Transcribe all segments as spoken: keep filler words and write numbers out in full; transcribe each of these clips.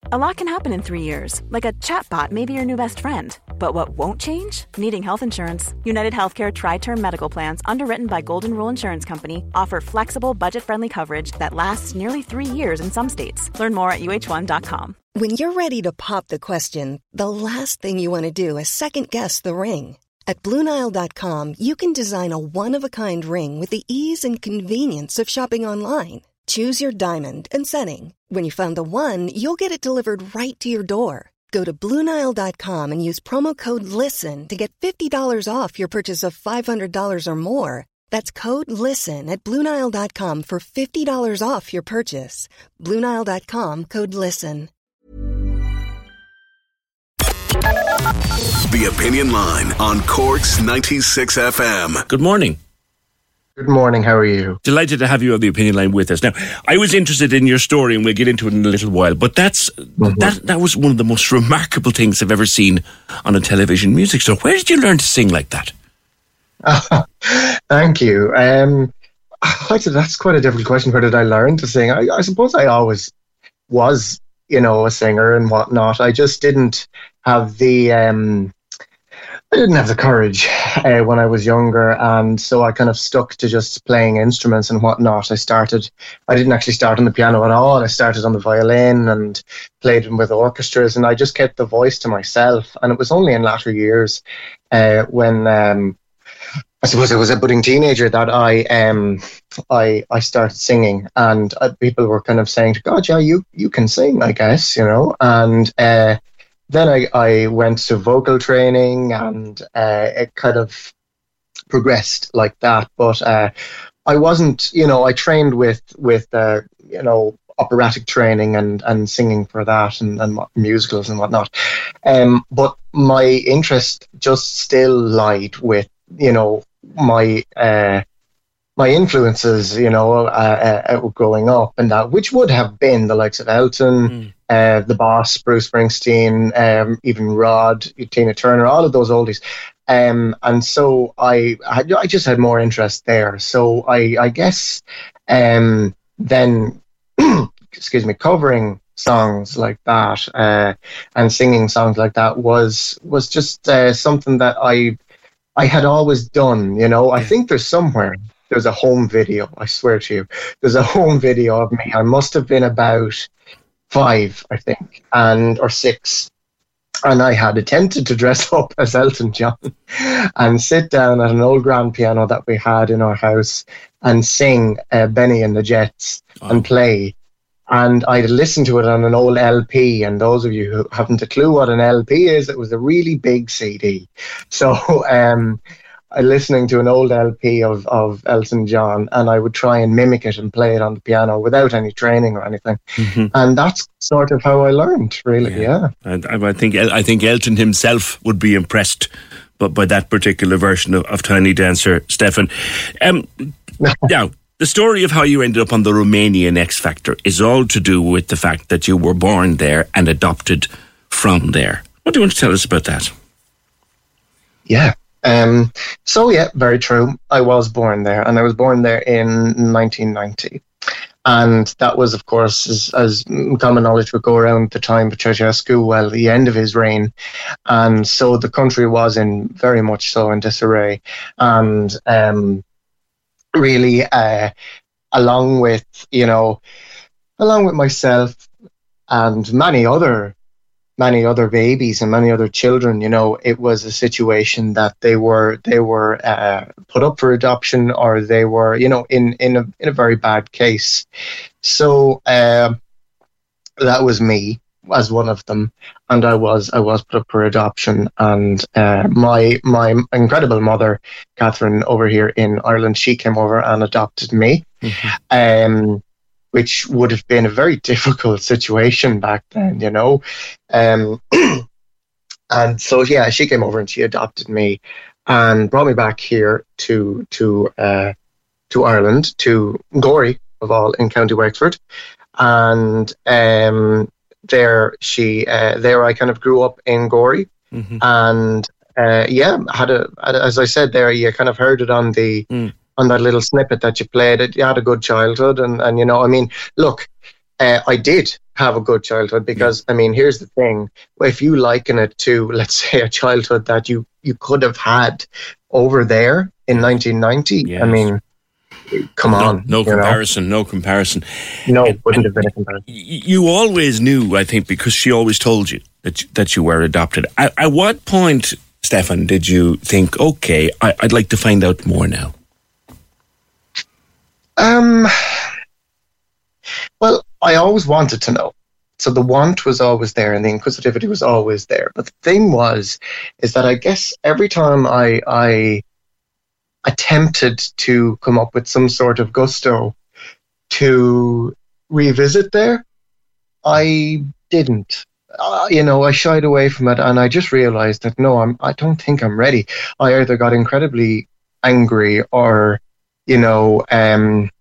A lot can happen in three years, like a chatbot may be your new best friend. But what won't change? Needing health insurance. United Healthcare Tri-Term Medical Plans, underwritten by Golden Rule Insurance Company, offer flexible, budget-friendly coverage that lasts nearly three years in some states. Learn more at U H one dot com. When you're ready to pop the question, the last thing you want to do is second-guess the ring. At Blue Nile dot com, you can design a one-of-a-kind ring with the ease and convenience of shopping online. Choose your diamond and setting. When you find the one, you'll get it delivered right to your door. Go to Blue Nile dot com and use promo code LISTEN to get fifty dollars off your purchase of five hundred dollars or more. That's code LISTEN at Blue Nile dot com for fifty dollars off your purchase. Blue Nile dot com, code LISTEN. The Opinion Line on Cork's ninety-six F M. Good morning. Good morning, how are you? Delighted to have you on the Opinion Line with us. Now, I was interested in your story, and we'll get into it in a little while, but that's mm-hmm. that that was one of the most remarkable things I've ever seen on a television music show. Where did you learn to sing like that? Uh, thank you. Um, I said that's quite a difficult question. Where did I learn to sing? I, I suppose I always was, you know, a singer and whatnot. I just didn't have the... Um, I didn't have the courage uh, when I was younger, and so I kind of stuck to just playing instruments and whatnot. I started, I didn't actually start on the piano at all. I started on the violin and played with orchestras, and I just kept the voice to myself. And it was only in latter years uh, when um, I suppose I was a budding teenager that I um, I I started singing, and uh, people were kind of saying, "God, yeah, you you can sing, I guess," you know, and. Uh, Then I, I went to vocal training, and uh, it kind of progressed like that. But uh, I wasn't, you know, I trained with, with uh, you know, operatic training and, and singing for that, and, and musicals and whatnot. Um, but my interest just still lied with, you know, my uh, my influences, you know, uh, uh, growing up, and that, which would have been the likes of Elton, mm. uh, the Boss, Bruce Springsteen, um, even Rod, Tina Turner, all of those oldies. Um, and so I, I, I just had more interest there. So I, I guess, um, then, excuse me, covering songs like that uh, and singing songs like that was was just uh, something that I, I had always done. You know, I think there's somewhere. There's a home video, I swear to you. There's a home video of me. I must have been about five, I think, and or six. And I had attempted to dress up as Elton John and sit down at an old grand piano that we had in our house and sing uh, Benny and the Jets oh. and play. And I'd listened to it on an old L P. And those of you who haven't a clue what an L P is, it was a really big C D. So, um... I listening to an old L P of, of Elton John, and I would try and mimic it and play it on the piano without any training or anything. Mm-hmm. And that's sort of how I learned, really, yeah. yeah. And I think I think Elton himself would be impressed by, by that particular version of, of Tiny Dancer, Stefan. Um, now, the story of how you ended up on the Romanian X Factor is all to do with the fact that you were born there and adopted from there. What do you want to tell us about that? Yeah. Um, so yeah, very true. I was born there, and I was born there in nineteen ninety. And that was, of course, as, as common knowledge would go around at the time, Ceausescu, well, the end of his reign. And so the country was in very much so in disarray. And um, really, uh, along with, you know, along with myself and many other many other babies and many other children, you know, it was a situation that they were they were uh, put up for adoption, or they were, you know, in in a in a very bad case. So uh, that was me as one of them, and I was I was put up for adoption. And uh, my my incredible mother, Catherine, over here in Ireland, she came over and adopted me. Mm-hmm. Um, which would have been a very difficult situation back then, you know. Um, and so, yeah, she came over and she adopted me and brought me back here to to uh, to Ireland, to Gorey, of all, in County Wexford. And um, there she, uh, there I kind of grew up in Gorey. Mm-hmm. And, uh, yeah, had a, as I said there, you kind of heard it on the... Mm. on that little snippet that you played. It, you had a good childhood, and, and you know, I mean, look, uh, I did have a good childhood because, I mean, here's the thing. If you liken it to, let's say, a childhood that you, you could have had over there in nineteen ninety, yes. I mean, come no, on. No comparison, know? no comparison. No, it wouldn't have been a comparison. You always knew, I think, because she always told you that you, that you were adopted. At, at what point, Stefan, did you think, okay, I, I'd like to find out more now? Um. Well, I always wanted to know. So the want was always there and the inquisitivity was always there. But the thing was, is that I guess every time I, I attempted to come up with some sort of gusto to revisit there, I didn't. Uh, you know, I shied away from it and I just realized that, no, I'm, I don't think I'm ready. I either got incredibly angry or, you know, um,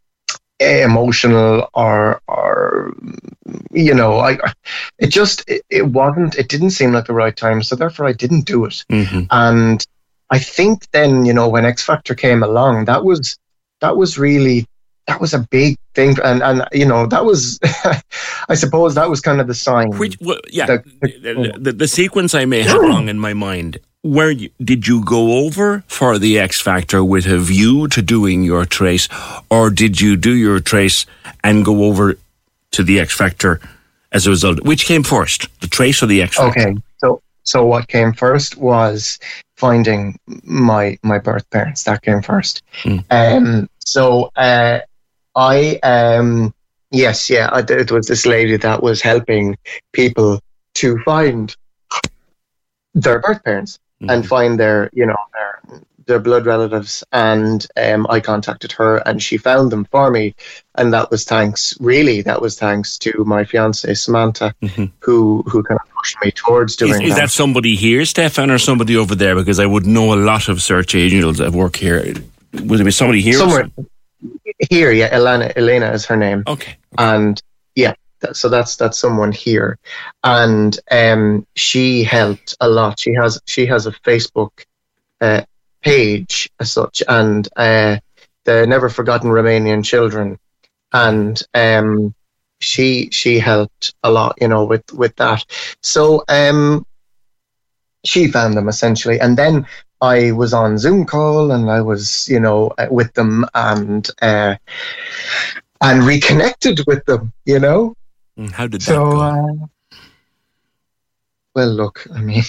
emotional or or you know I it just it, it wasn't it didn't seem like the right time, so therefore I didn't do it. Mm-hmm. And I think then, you know, when X Factor came along, that was that was really that was a big thing, and and you know that was I suppose that was kind of the sign. Which well, yeah the the, the the sequence I may have wrong in my mind. Where you, did you go over for the X Factor with a view to doing your trace, or did you do your trace and go over to the X Factor as a result? Which came first, the trace or the X Factor? Okay, so so what came first was finding my my birth parents. That came first. Mm. Um. So uh, I um yes yeah I, it was this lady that was helping people to find their birth parents. Mm-hmm. And find their, you know, their their blood relatives, and um, I contacted her, and she found them for me, and that was thanks, really, that was thanks to my fiancée Samantha, mm-hmm. who who kind of pushed me towards doing is, is that. that somebody here, Stefan, or somebody over there? Because I would know a lot of search agents that work here. Would it be somebody here? Somewhere here, yeah. Elena, Elena is her name. Okay, okay. And yeah. So that's that's someone here, and um, she helped a lot. She has she has a Facebook uh, page as such, and uh, the Never Forgotten Romanian Children, and um, she she helped a lot, you know, with with that. So um, she found them essentially, and then I was on Zoom call, and I was, you know, with them, and uh, and reconnected with them, you know. How did that so, go? Uh, well, look, I mean,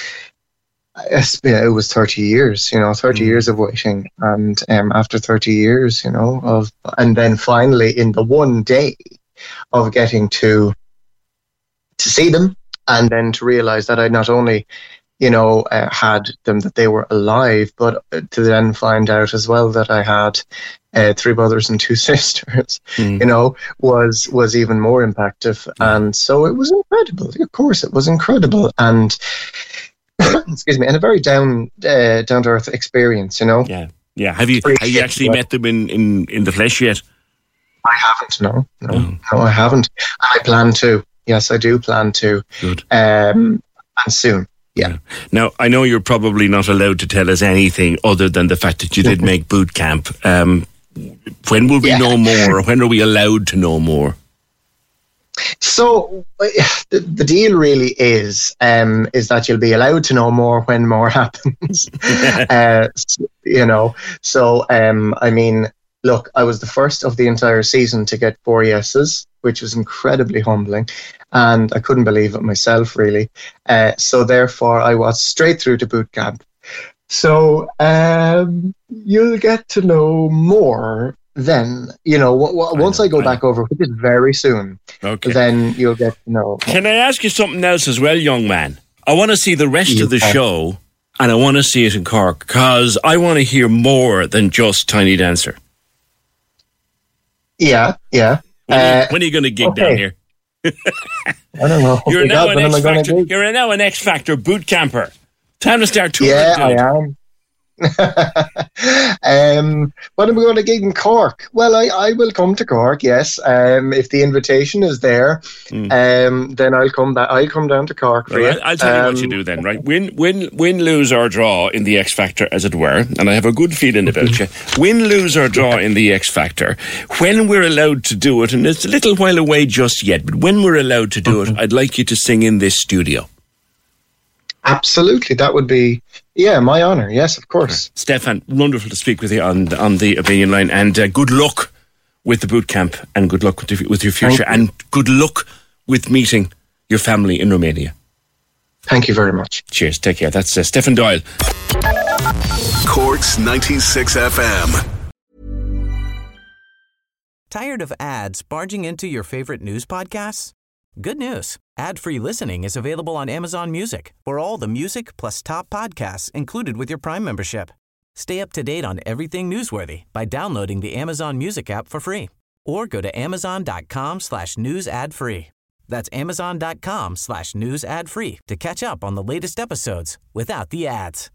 it was thirty years, you know, thirty mm. years of waiting. And um, after thirty years, you know, of, and then finally in the one day of getting to, to see them, and then to realize that I not only, you know, uh, had them, that they were alive, but to then find out as well that I had uh, three brothers and two sisters, mm. you know, was was even more impactful. Mm. And so it was incredible. Of course, it was incredible. And, excuse me, and a very down, uh, down-to-earth experience, you know. Yeah, yeah. Have you, have you actually met them in, in, in the flesh yet? I haven't, no. No, oh. no, I haven't. I plan to. Yes, I do plan to. Good. Um, and soon. Yeah. Now, I know you're probably not allowed to tell us anything other than the fact that you did make boot camp. Um, when will we yeah. know more? When are we allowed to know more? So the, the deal really is um, is that you'll be allowed to know more when more happens. uh, you know, so um, I mean, look, I was the first of the entire season to get four yeses, which was incredibly humbling, and I couldn't believe it myself, really. Uh, so therefore, I was straight through to boot camp. So um, you'll get to know more then, you know, w- w- once I, know, I go I back know. over, which is very soon, okay. then you'll get to know. Can I ask you something else as well, young man? I want to see the rest you of the can. show, and I want to see it in Cork, because I want to hear more than just Tiny Dancer. Yeah, yeah. When, uh, are, you, when are you going to gig okay. down here? I don't know. You're now, an X Factor, you're now an X Factor boot camper. Time to start touring. Yeah, I am. um, when am I going to gig in Cork? Well, I, I will come to Cork, yes. Um, if the invitation is there, mm. um, then I'll come back. I'll come down to Cork for right, you. I'll tell um, you what you do then, right? Win, win, win, lose or draw in the X Factor, as it were. And I have a good feeling about you. Win, lose or draw in the X Factor. When we're allowed to do it, and it's a little while away just yet, but when we're allowed to do mm-hmm. it, I'd like you to sing in this studio. Absolutely, that would be, yeah, my honour. Yes, of course. Okay. Stefan, wonderful to speak with you on on the opinion line, and uh, good luck with the boot camp, and good luck with, the, with your future, and good luck with meeting your family in Romania. Thank you very much. Cheers. Take care. That's uh, Stefan Doyle. Cork's ninety-six F M. Tired of ads barging into your favorite news podcasts? Good news. Ad-free listening is available on Amazon Music for all the music plus top podcasts included with your Prime membership. Stay up to date on everything newsworthy by downloading the Amazon Music app for free or go to amazon.com slash news ad free. That's amazon.com slash news ad free to catch up on the latest episodes without the ads.